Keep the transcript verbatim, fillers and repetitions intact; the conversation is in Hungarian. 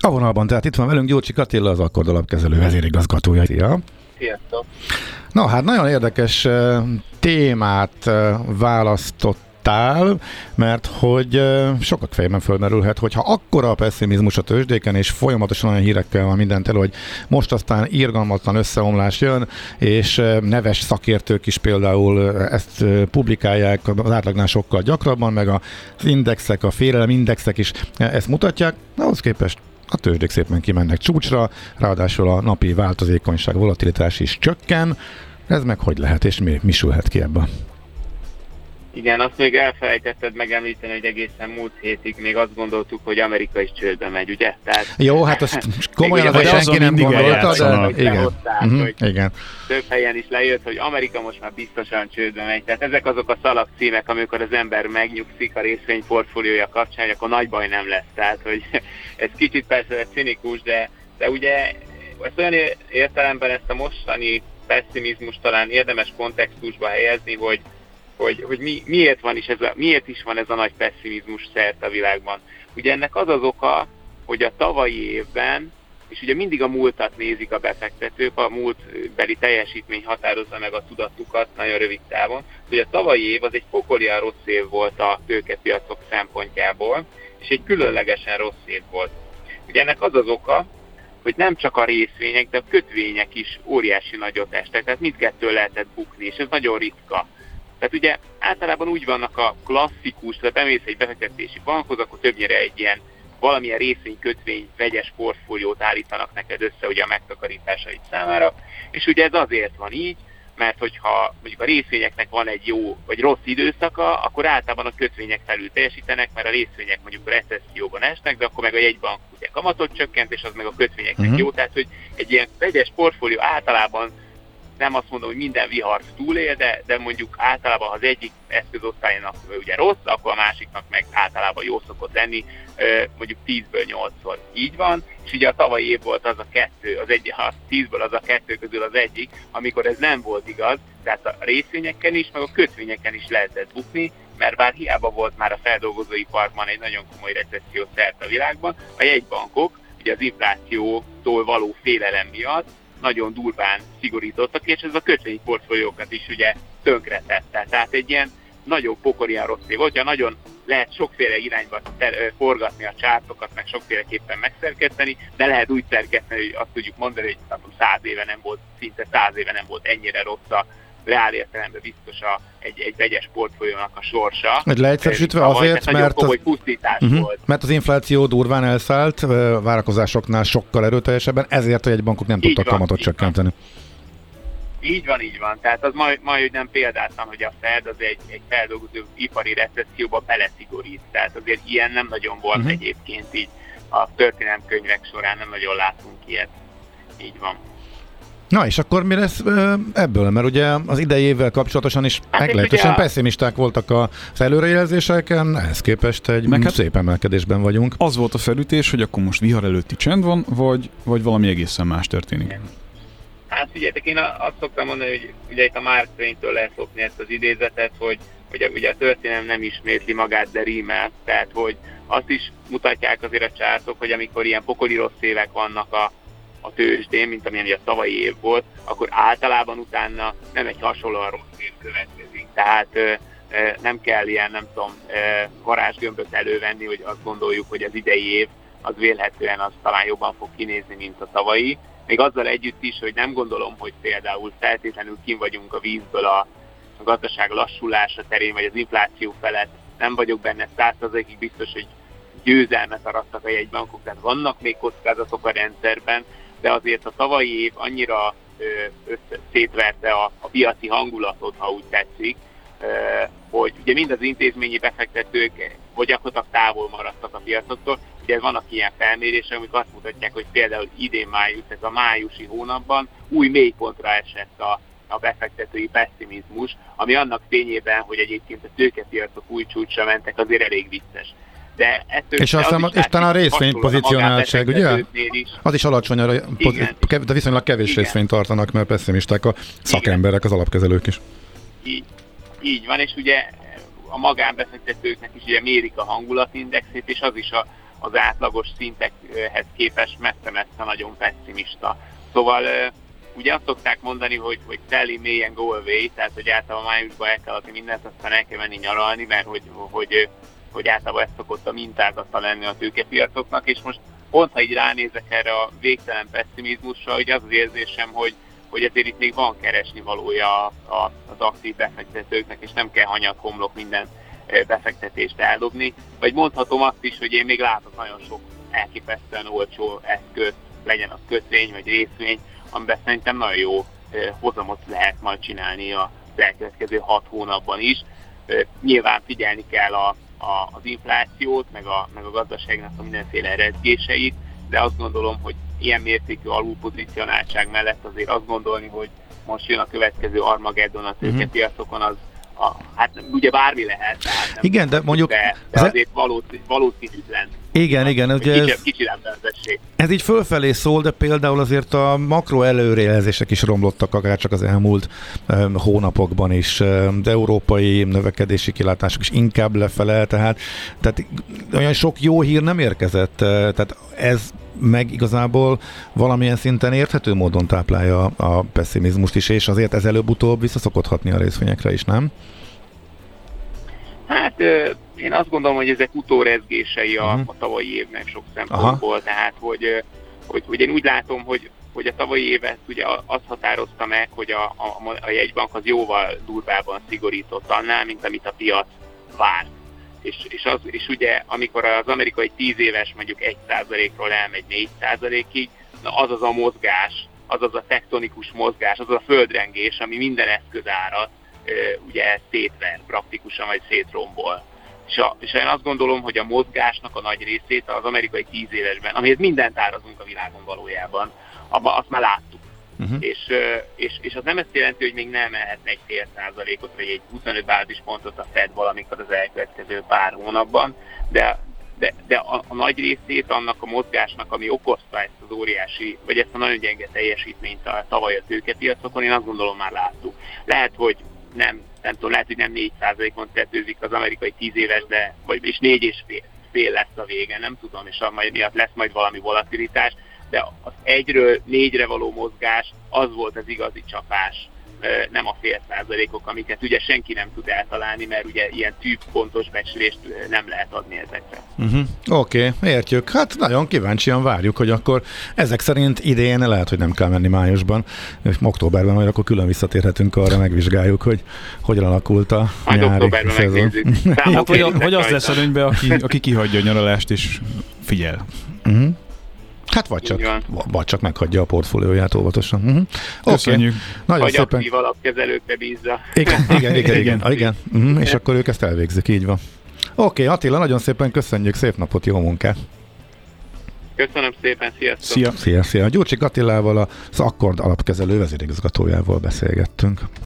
A vonalban, tehát itt van velünk Gyurcsik Attila, az Akkord alapkezelő vezérigazgatója. Szia! Sziasztok! Na hát nagyon érdekes témát választottál, mert hogy sokak fejében fölmerülhet, hogyha akkora a pessimizmus a tőzsdéken, és folyamatosan olyan hírekkel van mindent elő, hogy most aztán irgalmatlan összeomlás jön, és neves szakértők is például ezt publikálják az átlagnál sokkal gyakrabban, meg az indexek, a félelemindexek is ezt mutatják, ahhoz képest a tőzsdék szépen kimennek csúcsra, ráadásul a napi változékonyság, volatilitás is csökken. Ez meg hogy lehet, és mi, mi sülhet ki ebből? Igen, azt még elfelejtetted megemlíteni, hogy egészen múlt hétig még azt gondoltuk, hogy Amerika is csődbe megy, ugye? Tehát, jó, hát azt komolyan azért senki nem gondolta, de igen. Hozták, Uh-huh, hogy igen. Több helyen is lejött, hogy Amerika most már biztosan csődbe megy. Tehát ezek azok a szalagcímek, amikor az ember megnyugszik a részvényportfóliója kapcsán, hogy akkor nagy baj nem lesz. Tehát, hogy ez kicsit persze cinikus, de, de ugye ezt olyan értelemben ezt a mostani pessimizmus talán érdemes kontextusba helyezni, hogy hogy, hogy mi, miért, van is ez a, miért is van ez a nagy pessimizmus szerte a világban. Ugye ennek az az oka, hogy a tavalyi évben, és ugye mindig a múltat nézik a befektetők, a múltbeli teljesítmény határozza meg a tudatukat nagyon rövid távon, hogy a tavalyi év az egy pokolian rossz év volt a tőkepiacok szempontjából, és egy különlegesen rossz év volt. Ugye ennek az az oka, hogy nem csak a részvények, de a kötvények is óriási nagyot estek, tehát mindkettő lehetett bukni, és ez nagyon ritka. Tehát ugye általában úgy vannak a klasszikus, tehát bemész egy befektetési bankhoz, akkor többnyire egy ilyen valamilyen részvény-kötvény vegyes portfóliót állítanak neked össze ugye a megtakarításaid számára, és ugye ez azért van így, mert hogyha mondjuk a részvényeknek van egy jó vagy rossz időszaka, akkor általában a kötvények felül teljesítenek, mert a részvények mondjuk recesszióban esnek, de akkor meg a jegybank ugye kamatot csökkent, és az meg a kötvényeknek uh-huh. jó, tehát hogy egy ilyen vegyes portfólió általában nem azt mondom, hogy minden vihart túlél, de, de mondjuk általában, ha az egyik eszközosztálynak ugye rossz, akkor a másiknak meg általában jó szokott lenni, mondjuk tízből nyolcszor így van, és ugye a tavalyi év volt az a kettő, az egy, ha tízből az a kettő közül az egyik, amikor ez nem volt igaz, tehát a részvényeken is, meg a kötvényeken is lehetett bukni, mert bár hiába volt már a feldolgozóiparban egy nagyon komoly recesszió szerte a világban, a jegybankok ugye az inflációtól való félelem miatt nagyon durván szigorítottak, és ez a kötvényportfóliókat is ugye tönkretette. Tehát egy ilyen nagyon pokolian rossz év volt, hogyha nagyon lehet sokféle irányba ter- forgatni a csártokat, meg sokféleképpen megszerkeszteni, de lehet úgy szerkeszteni, hogy azt tudjuk mondani, hogy száz éve nem volt, szinte száz éve nem volt ennyire rossz a reál értelemben biztos a, egy, egy vegyes portfóliónak a sorsa. Hogy leegyszerűsítve azért, mert az, uh-huh, mert az infláció durván elszállt, várakozásoknál sokkal erőteljesebben, ezért a jegybankok nem tudtak kamatot csökkenteni. Így van, így van. Tehát az majd, majd nem példátlan, hogy a Fed az egy, egy feldolgozó ipari recesszióba beleszigorít. Tehát azért ilyen nem nagyon volt uh-huh. egyébként így a történelemkönyvek során, nem nagyon látunk ilyet. Így van. Na és akkor mi lesz ebből? Mert ugye az idei évvel kapcsolatosan is hát meglehetősen a... pessimisták voltak az előrejelzéseken, ehhez képest egy hát szép emelkedésben vagyunk. Az volt a felütés, hogy akkor most vihar előtti csend van, vagy, vagy valami egészen más történik? Igen. Hát figyeljetek, én azt szoktam mondani, hogy ugye itt a Mark Twain-től lehet szokni ezt az idézetet, hogy ugye, ugye a történelem nem ismétli magát, de rímel, tehát hogy azt is mutatják azért a csártok, hogy amikor ilyen pokoli rossz évek vannak a a tőzsdén, mint amilyen a tavalyi év volt, akkor általában utána nem egy hasonlóan rossz év következik. Tehát ö, ö, nem kell ilyen, nem tudom, ö, varázsgömböt elővenni, hogy azt gondoljuk, hogy az idei év az vélhetően az talán jobban fog kinézni, mint a tavalyi. Még azzal együtt is, hogy nem gondolom, hogy például feltétlenül kint vagyunk a vízből a, a gazdaság lassulása terén, vagy az infláció felett. Nem vagyok benne száz százalékig biztos, hogy győzelmet arattak a jegybankok, tehát vannak még kockázatok a rendszerben, de azért a tavalyi év annyira ö, szétverte a, a piaci hangulatot, ha úgy tetszik, ö, hogy ugye mind az intézményi befektetők vagy gyakorlatilag távol maradtak a piacoktól. Ugye vannak ilyen felmérések, amik azt mutatják, hogy például idén május, ez a májusi hónapban új mélypontra esett a, a befektetői pessimizmus, ami annak fényében, hogy egyébként a tőkepiacok új csúcsra mentek, azért elég vicces. De ettől, és aztán az és talán a részvény pozícionáltság, ugye? Az is alacsony, de viszonylag kevés igen. részvényt tartanak, mert pessimisták a szakemberek, az alapkezelők is. Így, így van, és ugye a magánbefektetőknek is ugye mérik a hangulatindexét, és az is a, az átlagos szintekhez képest messze-messze nagyon pessimista. Szóval ugye azt szokták mondani, hogy, hogy sell in May and go away, tehát hogy általában májusban el kell adni mindent, aztán el kell menni nyaralni, mert hogy, hogy, hogy általában ez szokott a mintázata lenni a tőkepiacoknak, és most pont ha így ránézek erre a végtelen pessimizmusra, hogy az az érzésem, hogy, hogy ezért itt még van keresni valója a, a, az aktív befektetőknek, és nem kell hanyag homlok minden befektetést eldobni. Vagy mondhatom azt is, hogy én még látok nagyon sok elképesztően olcsó eszköz, legyen az kötvény vagy részvény, amiben szerintem nagyon jó hozamot lehet majd csinálni az elkövetkező hat hónapban is. Nyilván figyelni kell a, a, az inflációt, meg a, meg a gazdaságnak a mindenféle rezgéseit, de azt gondolom, hogy ilyen mértékű alulpozicionáltság mellett azért azt gondolni, hogy most jön a következő Armageddon a tőkepiacokon, az a, hát ugye bármi lehet. Tehát nem igen, de mondjuk... De, de azért valószínű, valószínűtlen. Igen, igen. Ugye kicsi, ez, kicsi rendberzesség. Ez így fölfelé szól, de például azért a makro előrejelzések is romlottak, akár csak az elmúlt um, hónapokban is. De európai növekedési kilátások is inkább lefele, tehát, tehát olyan sok jó hír nem érkezett. Tehát ez meg igazából valamilyen szinten érthető módon táplálja a pessimizmust is, és azért ez előbb-utóbb visszaszokott hatni a részvényekre is, nem? Hát én azt gondolom, hogy ezek utórezgései a, uh-huh. a tavalyi évnek sok szempontból, Aha. tehát hogy, hogy, hogy én úgy látom, hogy, hogy a tavalyi évet ugye azt határozta meg, hogy a, a, a jegybank az jóval durvábban szigorított annál, mint amit a piac várt. És, és, az, és ugye amikor az amerikai tíz éves mondjuk egy százalékról elmegy négy százalékig, na az az a mozgás, az az a tektonikus mozgás, az az a földrengés, ami minden eszközárat ugye szétver praktikusan, vagy szétrombol. És, a, és én azt gondolom, hogy a mozgásnak a nagy részét az amerikai tíz évesben, amihez mindent árazunk a világon valójában, abban azt már láttuk. Uh-huh. És, és, és az nem ezt jelenti, hogy még nem ehetne egy fél százalékot, vagy egy huszonöt bázispontot a Fed valamikor az elkövetkező pár hónapban, de, de, de a, a nagy részét annak a mozgásnak, ami okozta ezt az óriási, vagy ezt a nagyon gyenge teljesítményt a tavaly a tőkepiacokon, én azt gondolom már láttuk. Lehet, hogy nem, nem tudom, lehet, hogy nem négy százalékon tetőzik az amerikai tíz éves, de, vagy és négy és fél, fél lesz a vége, nem tudom, és majd miatt lesz majd valami volatilitás, de az egyről négyre való mozgás, az volt az igazi csapás, nem a fél százalékok, amiket ugye senki nem tud eltalálni, mert ugye ilyen tűpontos becslést nem lehet adni ezekre. Uh-huh. Oké, okay, értjük. Hát nagyon kíváncsian várjuk, hogy akkor ezek szerint idén lehet, hogy nem kell menni májusban, és októberben majd akkor külön visszatérhetünk arra, megvizsgáljuk, hogy hogyan alakult a majd nyári szezon. Hát, hogy, hogy az lesz előnyben, aki, aki kihagyja a nyaralást és figyel. Uh-huh. Hát vagy csak, vagy csak meghagyja a portfólióját óvatosan. Uh-huh. Köszönjük. Okay. Nagyon vagy szépen. aktív alapkezelőkre bízza. Igen, igen, igen. igen, igen. igen. Uh-huh. És akkor ők ezt elvégzik, így van. Oké, okay, Attila, nagyon szépen köszönjük, szép napot, jó munkát! Köszönöm szépen, sziasztok! Szia, szia, szia. Gyurcsik Attilával, az Akkord alapkezelő vezérigazgatójával beszélgettünk.